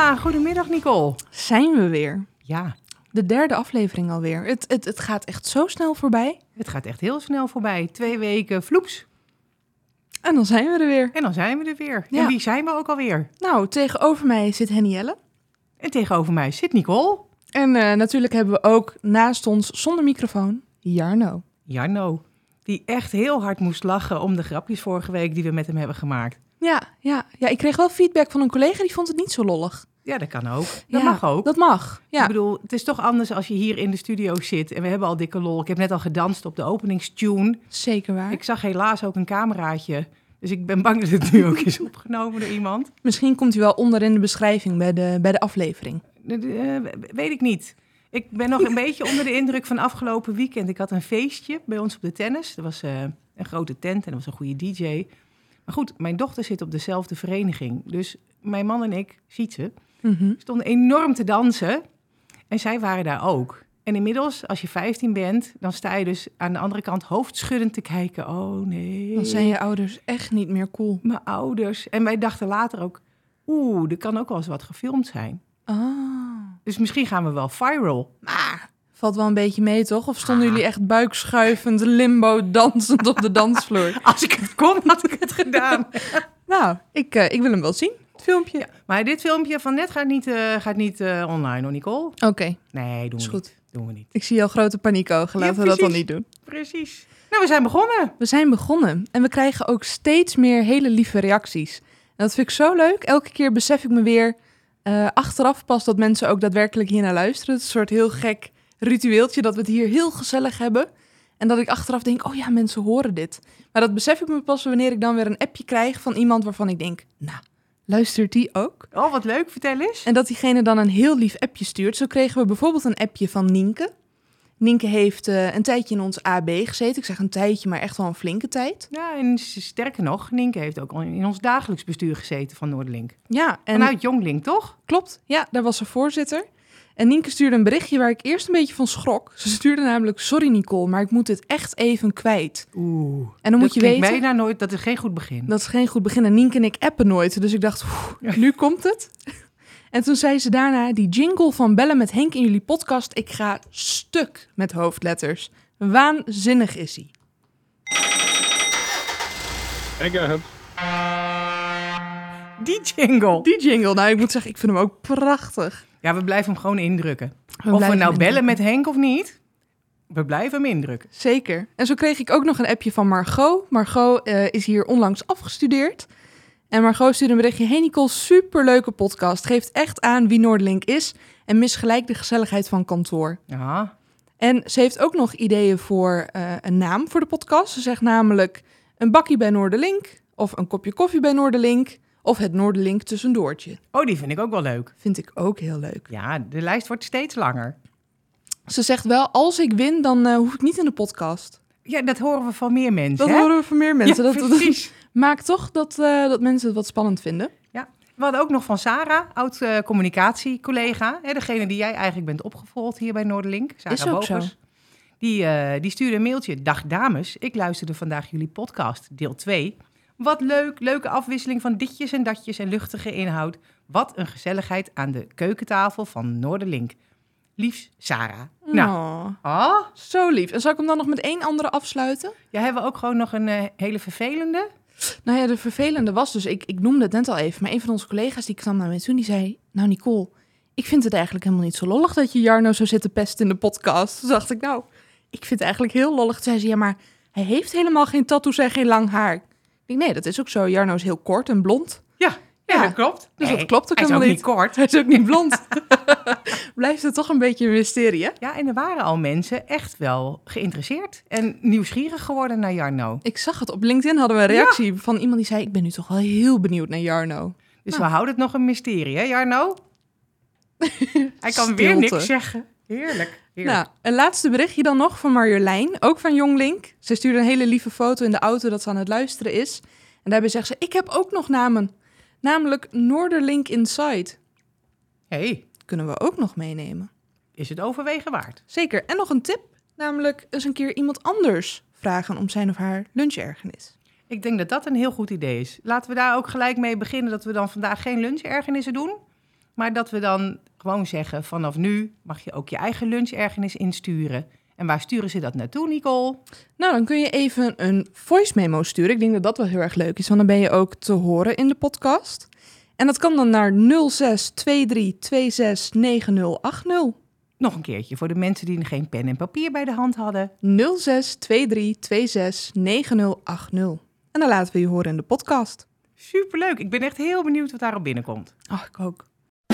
Ja, goedemiddag Nicole. Zijn we weer. Ja. De derde aflevering alweer. Het gaat echt zo snel voorbij. Het gaat echt heel snel voorbij. 2 weken vloeps. En dan zijn we er weer. En dan zijn we er weer. Ja. En wie zijn we ook alweer? Nou, tegenover mij zit Hennielle. En tegenover mij zit Nicole. En natuurlijk hebben we ook naast ons, zonder microfoon, Jarno. Jarno. Die echt heel hard moest lachen om de grapjes vorige week die we met hem hebben gemaakt. Ja, ik kreeg wel feedback van een collega, die vond het niet zo lollig. Ja, dat kan ook. Dat Ja, mag ook. Dat mag, ja. Ik bedoel, het is toch anders als je hier in de studio zit. En we hebben al dikke lol. Ik heb net al gedanst op de openingstune. Zeker waar. Ik zag helaas ook een cameraatje. Dus ik ben bang dat het nu ook is opgenomen door iemand. Misschien komt hij wel onder in de beschrijving bij de aflevering. Weet ik niet. Ik ben nog een beetje onder de indruk van afgelopen weekend. Ik had een feestje bij ons op de tennis. Er was een grote tent en er was een goede DJ. Maar goed, mijn dochter zit op dezelfde vereniging. Dus mijn man en ik, ziet ze, stonden enorm te dansen. En zij waren daar ook. En inmiddels, als je 15 bent, dan sta je dus aan de andere kant hoofdschuddend te kijken. Oh nee. Dan zijn je ouders echt niet meer cool. Mijn ouders. En wij dachten later ook, er kan ook wel eens wat gefilmd zijn. Dus misschien gaan we wel viral. Maar valt wel een beetje mee, toch? Of stonden jullie echt buikschuivend, limbo, dansend op de dansvloer? Als ik het kon, had ik het gedaan. Nou, ik wil hem wel zien, het filmpje. Ja, maar dit filmpje van net gaat niet online, hoor, Nicole. Oké, Nee, doen is we goed. niet. Doen we niet. Ik zie al grote paniekogen. Laten we dat dan niet doen. Precies. Nou, we zijn begonnen. We zijn begonnen en we krijgen ook steeds meer hele lieve reacties. En dat vind ik zo leuk. Elke keer besef ik me weer achteraf pas dat mensen ook daadwerkelijk hier naar luisteren. Het is een soort heel gek ritueeltje dat we het hier heel gezellig hebben. En dat ik achteraf denk, oh ja, mensen horen dit. Maar dat besef ik me pas wanneer ik dan weer een appje krijg van iemand waarvan ik denk, nou, luistert die ook? Oh, wat leuk. Vertel eens. En dat diegene dan een heel lief appje stuurt. Zo kregen we bijvoorbeeld een appje van Nienke. Nienke heeft een tijdje in ons AB gezeten. Ik zeg een tijdje, maar echt wel een flinke tijd. Ja, en sterker nog, Nienke heeft ook al in ons dagelijks bestuur gezeten van Noorderlink. Ja, en Vanuit Jonglink, toch? klopt. Ja, daar was ze voorzitter. En Nienke stuurde een berichtje waar ik eerst een beetje van schrok. Ze stuurde namelijk, sorry Nicole, maar ik moet dit echt even kwijt. En dan moet je weten, Bijna nooit, dat is geen goed begin. dat is geen goed begin. En Nienke en ik appen nooit. Dus ik dacht, nu komt het. En toen zei ze daarna, die jingle van Bellen met Henk in jullie podcast, ik ga stuk met hoofdletters. Waanzinnig is hij. Ik heb Die jingle. Die jingle, nou ik moet zeggen, ik vind hem ook prachtig. Ja, we blijven hem gewoon indrukken. Of we blijven nou hem bellen met Henk of niet, we blijven hem indrukken. Zeker. En zo kreeg ik ook nog een appje van Margot. Margot is hier onlangs afgestudeerd. En Margot stuurde een berichtje. Hey Nicole, superleuke podcast. Geeft echt aan wie Noorderlink is. En mis gelijk de gezelligheid van kantoor. Ja. En ze heeft ook nog ideeën voor een naam voor de podcast. Ze zegt namelijk een bakkie bij Noorderlink. Of een kopje koffie bij Noorderlink. Of het Noorderlink tussendoortje. Oh, die vind ik ook wel leuk. Vind ik ook heel leuk. Ja, de lijst wordt steeds langer. Ze zegt wel, als ik win, dan hoef ik niet in de podcast. Ja, dat horen we van meer mensen, Dat hè? horen we van meer mensen. Ja, dat precies. maakt toch dat mensen het wat spannend vinden. Ja. We hadden ook nog van Sarah, oud-communicatiecollega. Degene die jij eigenlijk bent opgevolgd hier bij Noorderlink. Sarah Is ook Bogers. zo. Die stuurde een mailtje. Dag dames, ik luisterde vandaag jullie podcast, deel 2. Wat leuk, leuke afwisseling van ditjes en datjes en luchtige inhoud. Wat een gezelligheid aan de keukentafel van Noorderlink. Liefs, Sarah. Nou, Zo lief. En zal ik hem dan nog met 1 andere afsluiten? ja, hebben we ook gewoon nog een hele vervelende? Nou ja, de vervelende was dus, ik noemde het net al even, maar een van onze collega's die kwam naar mij toe en die zei, nou Nicole, ik vind het eigenlijk helemaal niet zo lollig dat je Jarno zo zit te pesten in de podcast. Toen dacht ik, nou, ik vind het eigenlijk heel lollig. Toen zei ze, ja, maar hij heeft helemaal geen tattoos en geen lang haar. Ik denk, nee, dat is ook zo. Jarno is heel kort en blond. Ja, dat klopt. Dus dat klopt ook hij is helemaal ook niet. niet kort. Hij is ook niet blond. Blijft het toch een beetje een mysterie, hè? Ja, en er waren al mensen echt wel geïnteresseerd en nieuwsgierig geworden naar Jarno. Ik zag het. Op LinkedIn hadden we een reactie van iemand die zei, ik ben nu toch wel heel benieuwd naar Jarno. Dus we houden het nog een mysterie, hè Jarno? Hij kan weer Stilte. niks zeggen. Heerlijk. Nou, een laatste berichtje dan nog van Marjolein, ook van Jonglink. Ze stuurde een hele lieve foto in de auto dat ze aan het luisteren is. En daarbij zegt ze, ik heb ook nog namen. Namelijk Noorderlink Inside. Hey, Kunnen we ook nog meenemen. is het overwegen waard? Zeker. En nog een tip. Namelijk eens een keer iemand anders vragen om zijn of haar lunchergernis. Ik denk dat dat een heel goed idee is. Laten we daar ook gelijk mee beginnen dat we dan vandaag geen lunchergernissen doen. Maar dat we dan gewoon zeggen, vanaf nu mag je ook je eigen lunch ergens insturen. En waar sturen ze dat naartoe, Nicole? Nou, dan kun je even een voice memo sturen. Ik denk dat dat wel heel erg leuk is, want dan ben je ook te horen in de podcast. En dat kan dan naar 0623269080. Nog een keertje voor de mensen die geen pen en papier bij de hand hadden. 0623269080. En dan laten we je horen in de podcast. Superleuk. Ik ben echt heel benieuwd wat daarop binnenkomt. Ach, ik ook.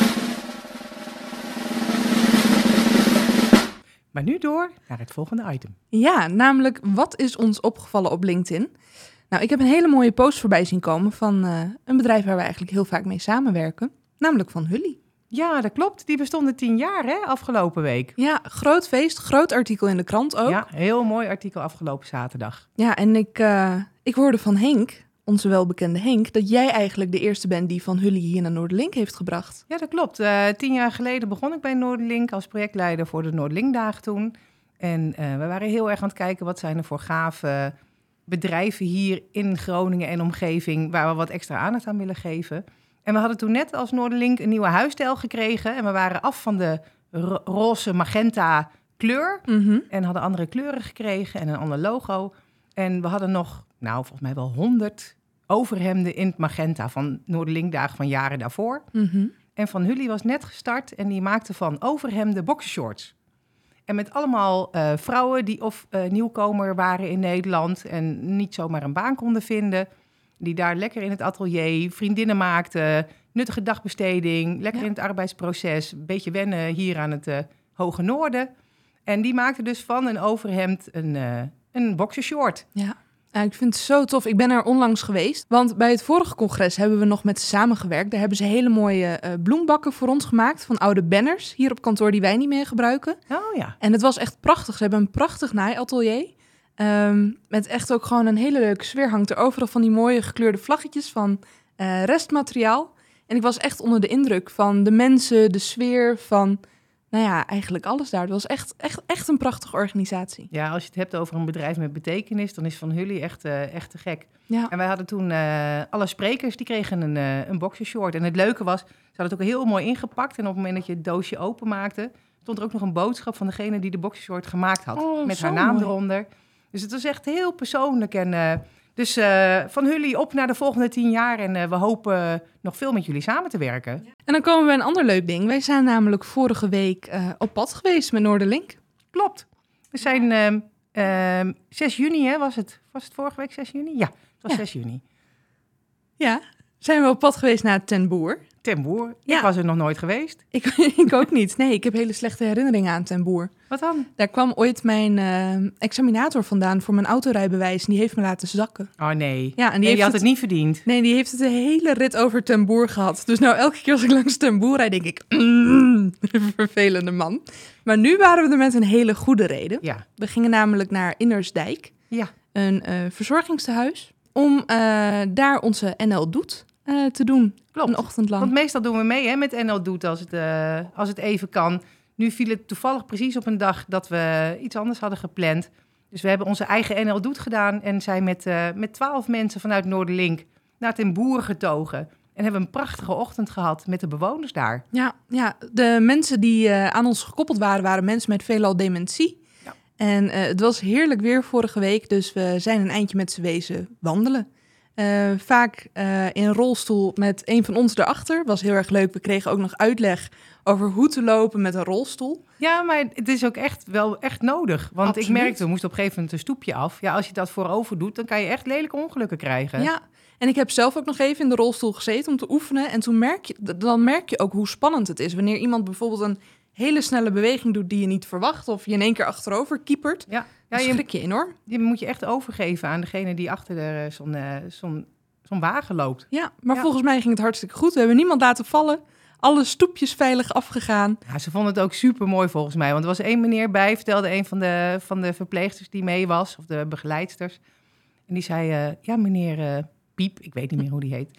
Maar nu door naar het volgende item. Ja, namelijk wat is ons opgevallen op LinkedIn? Nou, ik heb een hele mooie post voorbij zien komen van een bedrijf waar we eigenlijk heel vaak mee samenwerken. Namelijk van Hully. Ja, dat klopt. Die bestonden 10 jaar, hè, afgelopen week. Ja, groot feest, groot artikel in de krant ook. Ja, heel mooi artikel afgelopen zaterdag. Ja, en ik hoorde van Henk, onze welbekende Henk, dat jij eigenlijk de eerste bent die van Hully hier naar Noorderlink heeft gebracht. Ja, dat klopt. 10 jaar geleden begon ik bij Noorderlink als projectleider voor de Noorderlinkdagen toen. En we waren heel erg aan het kijken wat zijn er voor gave bedrijven hier in Groningen en omgeving waar we wat extra aandacht aan willen geven. En we hadden toen net als Noorderlink een nieuwe huisstijl gekregen. En we waren af van de roze magenta kleur. En hadden andere kleuren gekregen en een ander logo. En we hadden nog, volgens mij wel 100 overhemden in het magenta van Noorderlinkdagen van jaren daarvoor. En van Hully was net gestart en die maakte van overhemden boxershorts. En met allemaal vrouwen die of nieuwkomer waren in Nederland en niet zomaar een baan konden vinden. Die daar lekker in het atelier vriendinnen maakten, nuttige dagbesteding, lekker in het arbeidsproces, een beetje wennen hier aan het Hoge Noorden. En die maakte dus van een overhemd een boxershort. Ja. Ik vind het zo tof. Ik ben er onlangs geweest, want bij het vorige congres hebben we nog met ze samengewerkt. Daar hebben ze hele mooie bloembakken voor ons gemaakt van oude banners hier op kantoor die wij niet meer gebruiken. Oh ja. En het was echt prachtig. Ze hebben een prachtig naaiatelier. Met echt ook gewoon een hele leuke sfeer. Hangt er overal van die mooie gekleurde vlaggetjes van restmateriaal. En ik was echt onder de indruk van de mensen, de sfeer, van eigenlijk alles daar. Het was echt een prachtige organisatie. Ja, als je het hebt over een bedrijf met betekenis, dan is Van Hully echt te gek. Ja. En wij hadden toen alle sprekers, die kregen een boxershort. En het leuke was, ze hadden het ook heel mooi ingepakt. En op het moment dat je het doosje openmaakte, stond er ook nog een boodschap van degene die de boxershort gemaakt had. Met haar naam eronder. Dus het was echt heel persoonlijk. En dus Van Hully op naar de volgende 10 jaar. En we hopen nog veel met jullie samen te werken. En dan komen we bij een ander leuk ding. Wij zijn namelijk vorige week op pad geweest met Noorderlink. Klopt. We zijn 6 juni, hè, was het vorige week 6 juni? Ja, het was 6 juni. Ja, zijn we op pad geweest naar Ten Boer. Ten Boer? Ja. Ik was er nog nooit geweest. Ik ook niet. Nee, ik heb hele slechte herinneringen aan Ten Boer. Wat dan? Daar kwam ooit mijn examinator vandaan voor mijn autorijbewijs. En die heeft me laten zakken. Oh nee. Ja, en je had het niet verdiend. Nee, die heeft het de hele rit over Ten Boer gehad. Dus nou elke keer als ik langs Ten Boer rijd, denk ik... vervelende man. Maar nu waren we er met een hele goede reden. Ja. We gingen namelijk naar Innersdijk. Ja. Een verzorgingstehuis. Om daar onze NL Doet te doen. Klopt. Een ochtend lang. Want meestal doen we mee met NL Doet als het even kan. Nu viel het toevallig precies op een dag dat we iets anders hadden gepland. Dus we hebben onze eigen NL Doet gedaan en zijn met 12 mensen vanuit Noorderlink naar Ten Boer getogen. En hebben een prachtige ochtend gehad met de bewoners daar. Ja, de mensen die aan ons gekoppeld waren mensen met veelal dementie. Ja. En het was heerlijk weer vorige week, dus we zijn een eindje met z'n wezen wandelen. Vaak in een rolstoel met een van ons erachter. Was heel erg leuk. We kregen ook nog uitleg over hoe te lopen met een rolstoel. Ja, maar het is ook wel echt nodig. Want Absoluut. ik merkte, we moesten op een gegeven moment een stoepje af. Ja, als je dat voorover doet, dan kan je echt lelijke ongelukken krijgen. Ja, en ik heb zelf ook nog even in de rolstoel gezeten om te oefenen. En dan merk je ook hoe spannend het is. Wanneer iemand bijvoorbeeld een hele snelle beweging doet die je niet verwacht. Of je in één keer achterover kiepert. Ja, Dan schrik je enorm. Je moet je echt overgeven aan degene die achter zo'n wagen loopt. Ja, maar volgens mij ging het hartstikke goed. We hebben niemand laten vallen. Alle stoepjes veilig afgegaan. Ja, ze vonden het ook super mooi volgens mij. Want er was 1 meneer bij, vertelde een van de verpleegsters die mee was. Of de begeleidsters. En die zei, ja meneer Piep, ik weet niet meer hoe die heet.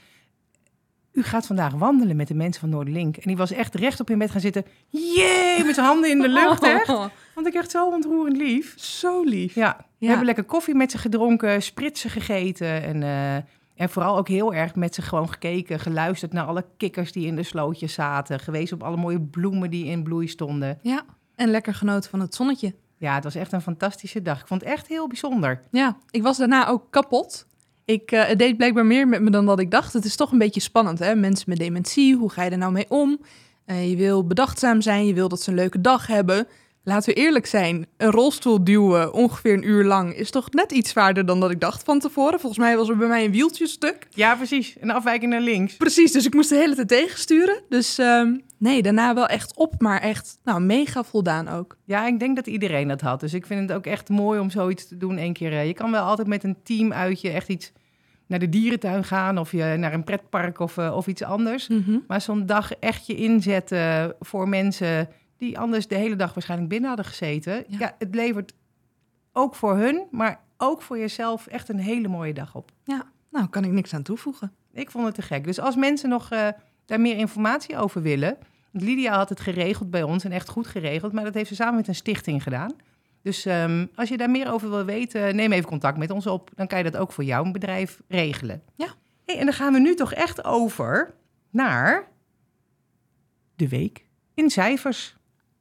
U gaat vandaag wandelen met de mensen van Noorderlink. En die was echt recht op in bed gaan zitten. Jee, met zijn handen in de lucht, echt. Vond ik echt zo ontroerend lief. Zo lief. Ja, we hebben lekker koffie met ze gedronken, spritsen gegeten. En En vooral ook heel erg met ze gewoon gekeken, geluisterd naar alle kikkers die in de slootjes zaten. Geweest op alle mooie bloemen die in bloei stonden. Ja, en lekker genoten van het zonnetje. Ja, het was echt een fantastische dag. Ik vond het echt heel bijzonder. Ja, ik was daarna ook kapot. Het deed blijkbaar meer met me dan dat ik dacht. Het is toch een beetje spannend, hè? Mensen met dementie, hoe ga je er nou mee om? Je wil bedachtzaam zijn, je wil dat ze een leuke dag hebben. Laten we eerlijk zijn, een rolstoel duwen ongeveer 1 uur lang is toch net iets zwaarder dan dat ik dacht van tevoren. Volgens mij was er bij mij een wieltje stuk. Ja, precies. Een afwijking naar links. Precies, dus ik moest de hele tijd tegensturen. Dus nee, daarna wel echt op, maar echt mega voldaan ook. Ja, ik denk dat iedereen dat had. Dus ik vind het ook echt mooi om zoiets te doen 1 keer. Je kan wel altijd met een team uitje echt iets naar de dierentuin gaan of je naar een pretpark of iets anders. Mm-hmm. Maar zo'n dag echt je inzetten voor mensen die anders de hele dag waarschijnlijk binnen hadden gezeten. Ja, het levert ook voor hun, maar ook voor jezelf echt een hele mooie dag op. Ja, nou kan ik niks aan toevoegen. Ik vond het te gek. Dus als mensen nog daar meer informatie over willen. Lydia had het geregeld bij ons en echt goed geregeld, maar dat heeft ze samen met een stichting gedaan. Dus als je daar meer over wil weten, neem even contact met ons op. Dan kan je dat ook voor jouw bedrijf regelen. Ja. Hey, en dan gaan we nu toch echt over naar de week in cijfers.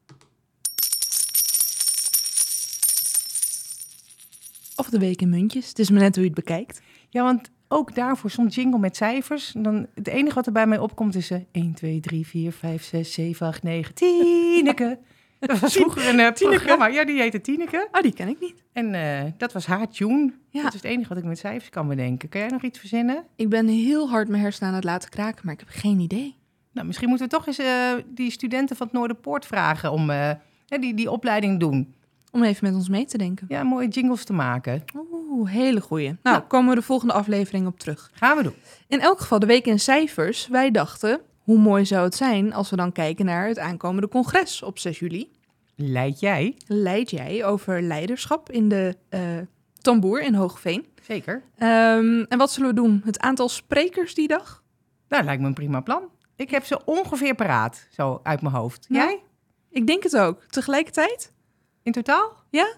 Of de week in muntjes. Het is maar net hoe je het bekijkt. Ja, want ook daarvoor zo'n jingle met cijfers. Dan, het enige wat er bij mij opkomt is 1, 2, 3, 4, 5, 6, 7, 8, 9, Tineke. Dat was vroeger een programma. Ja, die heette Tineke. Oh, die ken ik niet. En dat was haar tune. Ja. Dat is het enige wat ik met cijfers kan bedenken. Kan jij nog iets verzinnen? Ik ben heel hard mijn hersenen aan het laten kraken, maar ik heb geen idee. Nou, misschien moeten we toch eens die studenten van het Noorderpoort vragen om die opleiding doen. Om even met ons mee te denken. Ja, mooie jingles te maken. Oeh, hele goeie. Nou, komen we de volgende aflevering op terug. Gaan we doen. In elk geval de week in cijfers. Wij dachten, hoe mooi zou het zijn als we dan kijken naar het aankomende congres op 6 juli. Leid jij? Leid jij over leiderschap in de Tamboer in Hoogveen. Zeker. En wat zullen we doen? Het aantal sprekers die dag? Nou, lijkt me een prima plan. Ik heb ze ongeveer paraat, zo uit mijn hoofd. Nou, Jij? Ik denk het ook. Tegelijkertijd? In totaal? Ja?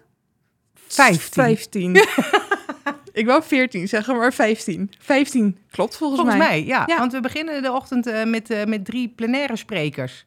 15. Ik wou 14 zeggen, maar 15. 15 klopt volgens mij. Ja. Want we beginnen de ochtend met 3 plenaire sprekers.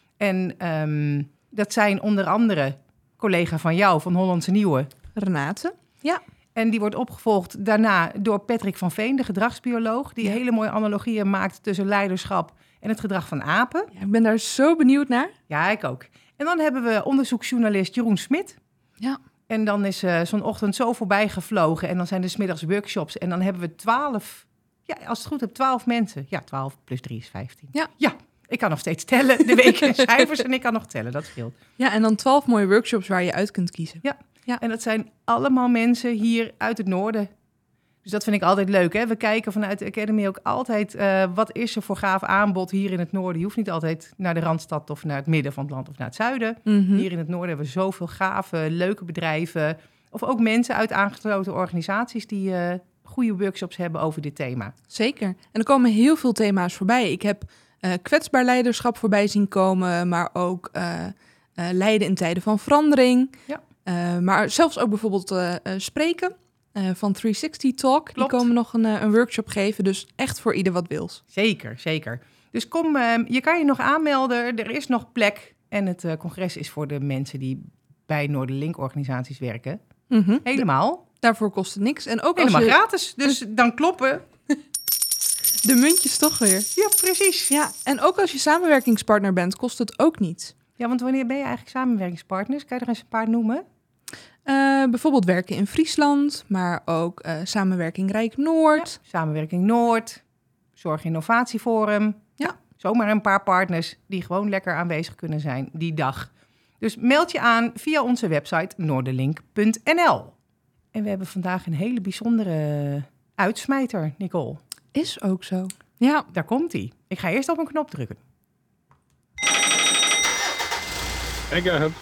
En dat zijn onder andere collega van jou, van Hollandse Nieuwe. Renate. Ja. En die wordt opgevolgd daarna door Patrick van Veen, de gedragsbioloog. Die hele mooie analogieën maakt tussen leiderschap en het gedrag van apen. Ja, ik ben daar zo benieuwd naar. Ja, ik ook. En dan hebben we onderzoeksjournalist Jeroen Smit. Ja. En dan is zo'n ochtend zo voorbij gevlogen. En dan zijn er 's middags workshops. En dan hebben we 12, ja, als het goed heb, 12 mensen. Ja, 12 plus 3 is 15. Ja. Ik kan nog steeds tellen. De week in cijfers en ik kan nog tellen. Dat scheelt. Ja, en dan 12 mooie workshops waar je uit kunt kiezen. Ja. Ja. En dat zijn allemaal mensen hier uit het noorden. Dus dat vind ik altijd leuk. Hè? We kijken vanuit de Academy ook altijd... wat is er voor gaaf aanbod hier in het noorden? Je hoeft niet altijd naar de Randstad of naar het midden van het land of naar het zuiden. Mm-hmm. Hier in het noorden hebben we zoveel gave, leuke bedrijven. Of ook mensen uit aangesloten organisaties... die goede workshops hebben over dit thema. Zeker. En er komen heel veel thema's voorbij. Ik heb kwetsbaar leiderschap voorbij zien komen... maar ook leiden in tijden van verandering. Ja. Maar zelfs ook bijvoorbeeld spreken... van 360 Talk. Klopt. Die komen nog een workshop geven. Dus echt voor ieder wat wils. Zeker, zeker. Dus kom, je kan je nog aanmelden. Er is nog plek. En het congres is voor de mensen die bij Noorderlink-organisaties werken. Mm-hmm. Helemaal. Daarvoor kost het niks. En ook Helemaal als je gratis. Dus dan kloppen. de muntjes toch weer. Ja, precies. Ja, en ook als je samenwerkingspartner bent, kost het ook niet. Ja, want wanneer ben je eigenlijk samenwerkingspartners? Kan je er eens een paar noemen? Bijvoorbeeld werken in Friesland, maar ook samenwerking Rijk Noord. Ja, Samenwerking Noord, Zorg Innovatieforum. Ja. Zomaar een paar partners die gewoon lekker aanwezig kunnen zijn die dag. Dus meld je aan via onze website noorderlink.nl. En we hebben vandaag een hele bijzondere uitsmijter, Nicole. Is ook zo. Ja, Daar komt-ie. Ik ga eerst op een knop drukken. Ik heb het.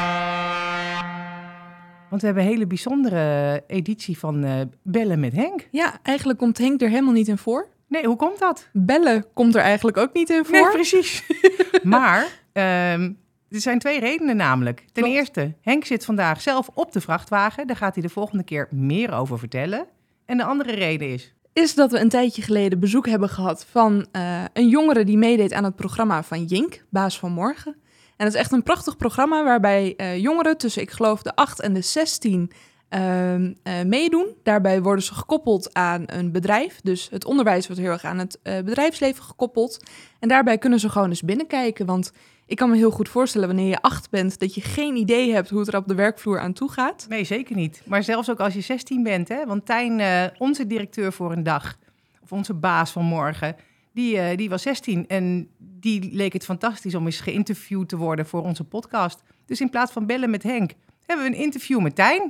Want we hebben een hele bijzondere editie van Bellen met Henk. ja, eigenlijk komt Henk er helemaal niet in voor. Nee, hoe komt dat? Bellen komt er eigenlijk ook niet in voor. Nee, precies. Maar er zijn 2 redenen namelijk. Ten Klopt. eerste, Henk zit vandaag zelf op de vrachtwagen. Daar gaat hij de volgende keer meer over vertellen. En de andere reden is... is dat we een tijdje geleden bezoek hebben gehad van een jongere die meedeed aan het programma van Jink, Baas van Morgen. En dat is echt een prachtig programma waarbij jongeren tussen, ik geloof, de 8 en de 16 meedoen. Daarbij worden ze gekoppeld aan een bedrijf. Dus het onderwijs wordt heel erg aan het bedrijfsleven gekoppeld. En daarbij kunnen ze gewoon eens binnenkijken. Want ik kan me heel goed voorstellen wanneer je 8 bent, dat je geen idee hebt hoe het er op de werkvloer aan toe gaat. Nee, zeker niet. Maar zelfs ook als je 16 bent, hè? Want Tijn, onze directeur voor een dag, of onze baas van morgen, die was 16 en die leek het fantastisch om eens geïnterviewd te worden voor onze podcast. Dus in plaats van bellen met Henk, hebben we een interview met Tijn.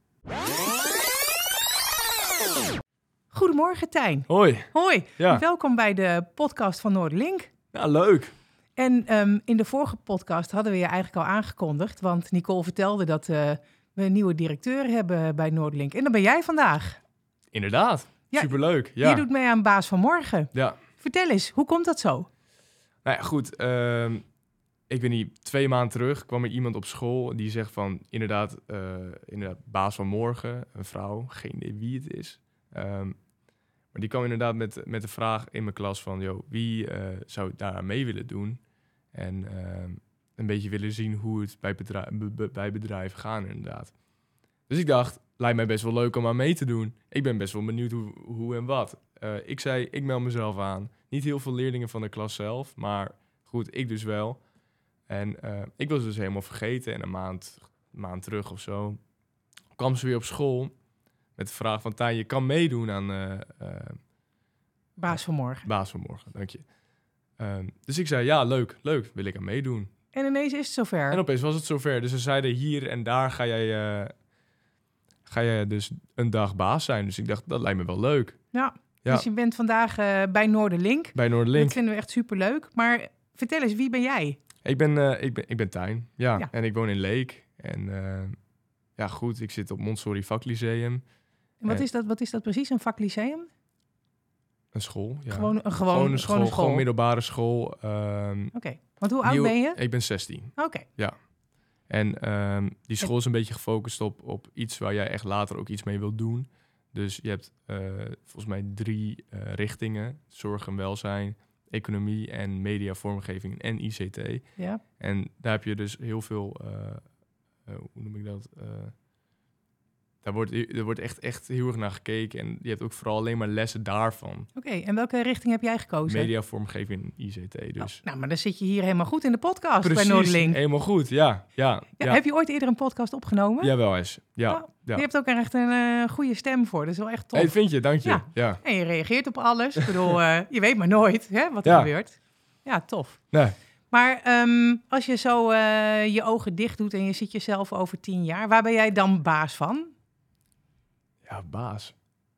Goedemorgen, Tijn. Hoi. Hoi. Ja. Welkom bij de podcast van Noorderlink. Ja, leuk. En in de vorige podcast hadden we je eigenlijk al aangekondigd, want Nicole vertelde dat we een nieuwe directeur hebben bij Noorderlink. En dat ben jij vandaag. Inderdaad. Ja, Superleuk. Ja. Je doet mee aan Baas van Morgen. Ja. Vertel eens, hoe komt dat zo? Nou ja, goed. Ik ben hier 2 maanden terug. Kwam er iemand op school die zegt van inderdaad Baas van Morgen. Een vrouw. Geen idee wie het is. Maar die kwam inderdaad met de vraag in mijn klas van, joh, wie zou daar aan mee willen doen? En een beetje willen zien hoe het bij bedrijven gaat inderdaad. Dus ik dacht, lijkt mij best wel leuk om aan mee te doen. Ik ben best wel benieuwd hoe en wat. Ik zei, ik meld mezelf aan. Niet heel veel leerlingen van de klas zelf, maar goed, ik dus wel. En ik was dus helemaal vergeten. En een maand terug of zo kwam ze weer op school met de vraag van, Tijn, je kan meedoen aan Baas van Morgen. Baas van Morgen, dank je. Dus ik zei, ja, leuk, wil ik aan meedoen. En ineens is het zover. En opeens was het zover. Dus ze zeiden, hier en daar ga jij dus een dag baas zijn. Dus ik dacht, dat lijkt me wel leuk. Ja, Ja. dus je bent vandaag bij Noorderlink. Bij Noorderlink. Dat vinden we echt superleuk. Maar vertel eens, wie ben jij? Ik ben Tijn, ja. Ja. En ik woon in Leek. En ja, goed, ik zit op Montessori Vaklyceum. En wat is dat precies, een vaklyceum? Een school, ja. Gewoon een school. school. Gewoon middelbare school. Oké, want hoe oud ben je? Ik ben 16. Oké. En die school is een beetje gefocust op iets waar jij echt later ook iets mee wilt doen. Dus je hebt volgens mij 3 richtingen. Zorg en welzijn, economie en media, vormgeving en ICT. Ja. En daar heb je dus heel veel, hoe noem ik dat? Daar wordt echt heel erg naar gekeken. En je hebt ook vooral alleen maar lessen daarvan. Oké, en welke richting heb jij gekozen? Media, vormgeving en ICT dus. Nou, maar dan zit je hier helemaal goed in de podcast Precies, bij Noorderlink. helemaal goed, ja. Heb je ooit eerder een podcast opgenomen? Jawel eens, ja. Oh, ja. Je hebt ook echt een goede stem voor, dat is wel echt tof. Hey, vind je, dank je. Ja. Ja. En je reageert op alles. Ik bedoel, je weet maar nooit hè, wat er Ja. gebeurt. Ja, tof. Nee. Maar als je zo je ogen dicht doet en je ziet jezelf over 10 jaar, waar ben jij dan baas van? Ja, baas.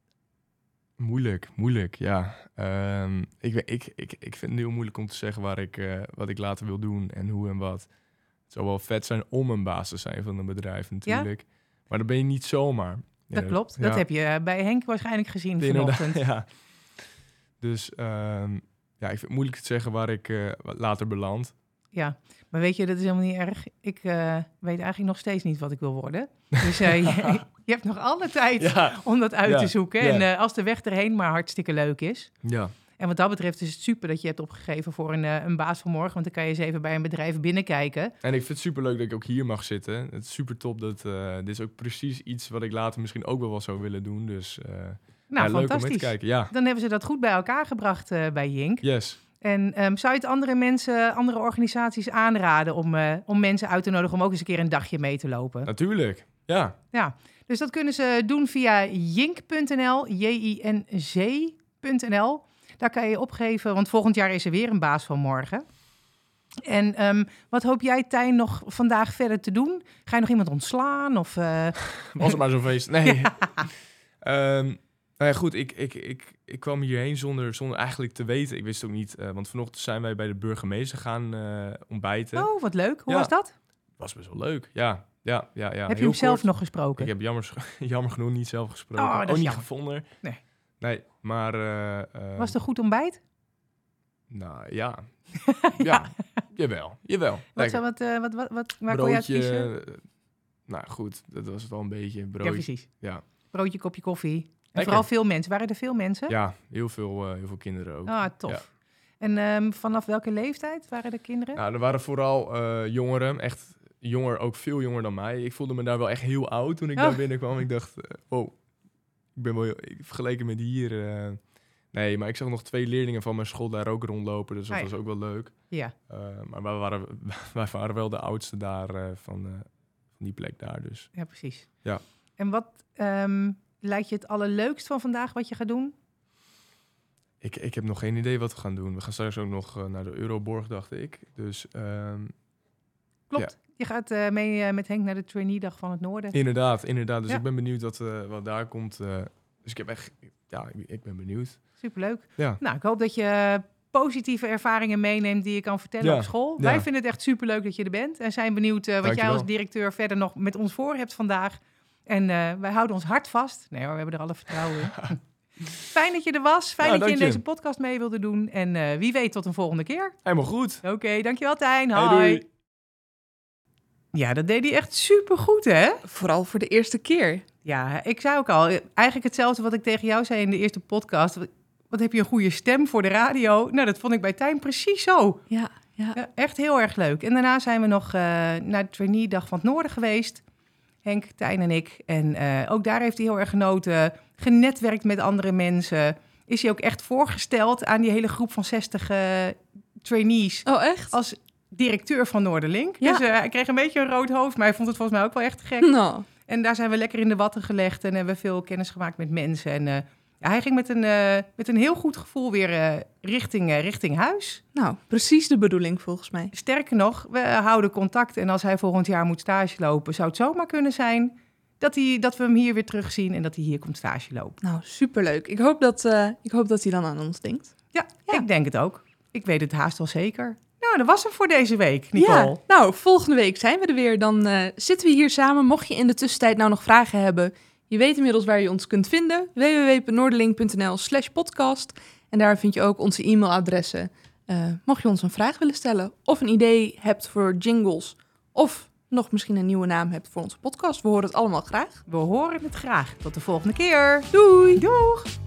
Moeilijk, ja. Ik vind het heel moeilijk om te zeggen wat ik later wil doen en hoe en wat. Het zou wel vet zijn om een baas te zijn van een bedrijf natuurlijk. Maar dan ben je niet zomaar. Dat klopt. Dat heb je bij Henk waarschijnlijk gezien vanochtend. Ja. Dus ik vind het moeilijk te zeggen waar ik later beland. Ja, maar weet je, dat is helemaal niet erg. Ik weet eigenlijk nog steeds niet wat ik wil worden. Dus je hebt nog alle tijd om dat uit te zoeken. Ja. En als de weg erheen maar hartstikke leuk is. Ja. En wat dat betreft is het super dat je hebt opgegeven voor een baas van morgen. Want dan kan je eens even bij een bedrijf binnenkijken. En ik vind het superleuk dat ik ook hier mag zitten. Het is super top dat dit is ook precies iets wat ik later misschien ook wel zou willen doen. Dus Nou, leuk om fantastisch. mee te kijken. Ja. Dan hebben ze dat goed bij elkaar gebracht bij Jink. Yes. En zou je het andere mensen, andere organisaties aanraden om mensen uit te nodigen om ook eens een keer een dagje mee te lopen? Natuurlijk. Ja. Ja, dus dat kunnen ze doen via jink.nl, jinc.nl. Daar kan je opgeven, want volgend jaar is er weer een baas van morgen. En wat hoop jij, Tijn, nog vandaag verder te doen? Ga je nog iemand ontslaan? Of, Was het maar zo'n feest. Nee. Nou ja, goed, ik kwam hierheen zonder eigenlijk te weten. Ik wist ook niet, want vanochtend zijn wij bij de burgemeester gaan ontbijten. Oh, wat leuk. Hoe Ja. was dat? Was best wel leuk, ja. Heb Heb je hem zelf nog gesproken? Ik heb jammer genoeg niet zelf gesproken. Oh, dat is ook niet jammer. gevonden. Nee. Maar... Was het een goed ontbijt? Nou, ja. Ja, jawel. Waar kon je uit kiezen? Nou goed, dat was het wel een beetje. Broodje. Ja, precies. Ja. Broodje, kopje koffie. En vooral veel mensen. Waren er veel mensen? Ja, heel veel kinderen ook. Ah, tof. Ja. En vanaf welke leeftijd waren er kinderen? Nou, er waren vooral jongeren, echt ook veel jonger dan mij. Ik voelde me daar wel echt heel oud toen ik daar binnenkwam. Ik dacht, wow, ik ben wel vergeleken met hier. Nee, maar ik zag nog 2 leerlingen van mijn school daar ook rondlopen, dus dat was ook wel leuk. Ja. Maar wij waren wel de oudste daar van die plek daar, dus. Ja, precies. Ja. En wat lijkt je het allerleukst van vandaag wat je gaat doen? Ik heb nog geen idee wat we gaan doen. We gaan straks ook nog naar de Euroborg, dacht ik. Dus, Klopt. Ja. Je gaat mee met Henk naar de trainee-dag van het Noorden. Inderdaad. Dus ik ben benieuwd wat daar komt. Dus ik ben benieuwd. Superleuk. Ja. Nou, ik hoop dat je positieve ervaringen meeneemt die je kan vertellen op school. Ja. Wij vinden het echt superleuk dat je er bent. En zijn benieuwd wat jij als directeur verder nog met ons voor hebt vandaag. En wij houden ons hart vast. Nee hoor, we hebben er alle vertrouwen in. Fijn dat je er was. Fijn dat je in deze podcast mee wilde doen. En wie weet tot een volgende keer. Helemaal goed. Oké, dankjewel Tijn. Hey, hoi. doei. Ja, dat deed hij echt supergoed, hè? Vooral voor de eerste keer. Ja, ik zei ook al, eigenlijk hetzelfde wat ik tegen jou zei in de eerste podcast. Wat heb je een goede stem voor de radio? Nou, dat vond ik bij Tijn precies zo. Ja. Ja, echt heel erg leuk. En daarna zijn we nog naar de trainee-dag van het Noorden geweest. Henk, Tijn en ik. En ook daar heeft hij heel erg genoten. Genetwerkt met andere mensen. Is hij ook echt voorgesteld aan die hele groep van 60 trainees. Oh, echt? Als directeur van Noorderlink. Ja. Dus hij kreeg een beetje een rood hoofd, maar hij vond het volgens mij ook wel echt gek. Nou. En daar zijn we lekker in de watten gelegd en hebben veel kennis gemaakt met mensen. En hij ging met een heel goed gevoel weer richting huis. Nou, precies de bedoeling volgens mij. Sterker nog, we houden contact. En als hij volgend jaar moet stage lopen, zou het zomaar kunnen zijn dat we hem hier weer terugzien en dat hij hier komt stage lopen. Nou, superleuk. Ik hoop dat hij dan aan ons denkt. Ja, ik denk het ook. Ik weet het haast wel zeker. Nou, dat was hem voor deze week, Nicole. Ja, nou, volgende week zijn we er weer. Dan zitten we hier samen. Mocht je in de tussentijd nou nog vragen hebben, je weet inmiddels waar je ons kunt vinden. www.noorderlink.nl/podcast. En daar vind je ook onze e-mailadressen. Mocht je ons een vraag willen stellen of een idee hebt voor jingles of nog misschien een nieuwe naam hebt voor onze podcast. We horen het allemaal graag. We horen het graag. Tot de volgende keer. Doei! Doeg!